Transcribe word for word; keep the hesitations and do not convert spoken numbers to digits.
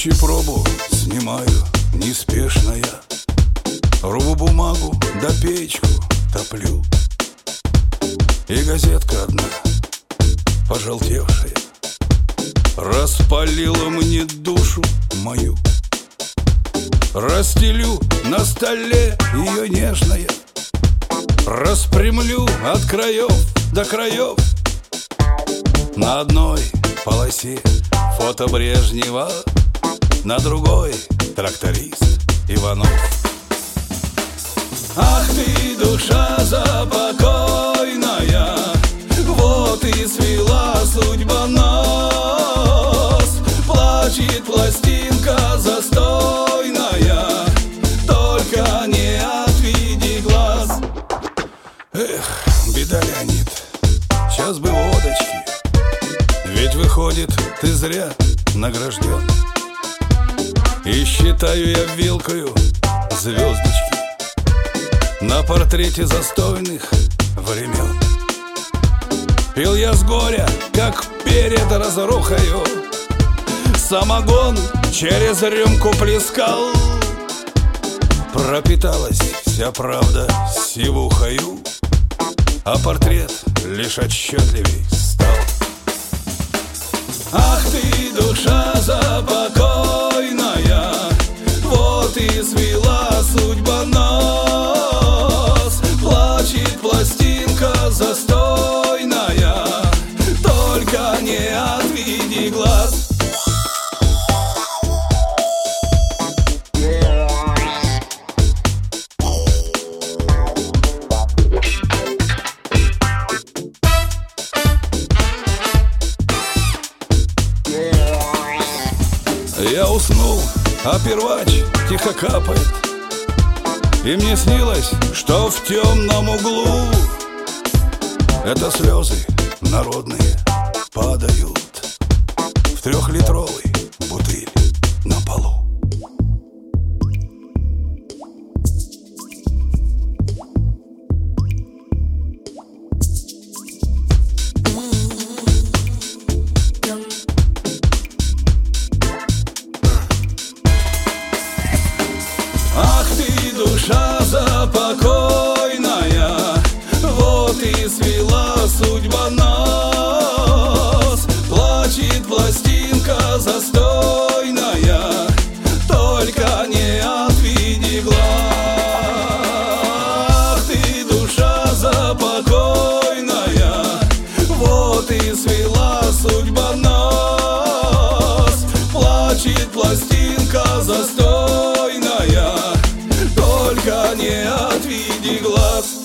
Ночью пробу снимаю неспешно я, рву бумагу да печку топлю. И газетка одна, пожелтевшая, распалила мне душу мою. Расстелю на столе ее нежное, распрямлю от краев до краев. На одной полосе фото Брежнева, на другой тракторист Иванов. Ах ты, душа запокойная, вот и свела судьба нас. Плачет пластинка застойная, только не отведи глаз. Эх, беда, Леонид, сейчас бы водочки, ведь выходит, ты зря награжден. И считаю я вилкою звездочки на портрете застойных времен. Пил я с горя, как перед разрухою, самогон через рюмку плескал. Пропиталась вся правда сивухою, а портрет лишь отчетливей стал. Ах ты, душа запокойная, вот и свела судьба нас. Плачет пластинка застойная, только не отведи глаз. Я уснул, а первач тихо капает, и мне снилось, что в темном углу это слезы народные падают в трехлитровый бутыль на полу. Ах ты, душа запокойная, вот и свела судьба нас. Плачет пластинка застойная, только не отведи глаз. Ах ты, душа запокойная, вот и свела судьба нас. Плачет пластинка застойная, только не отведи глаз.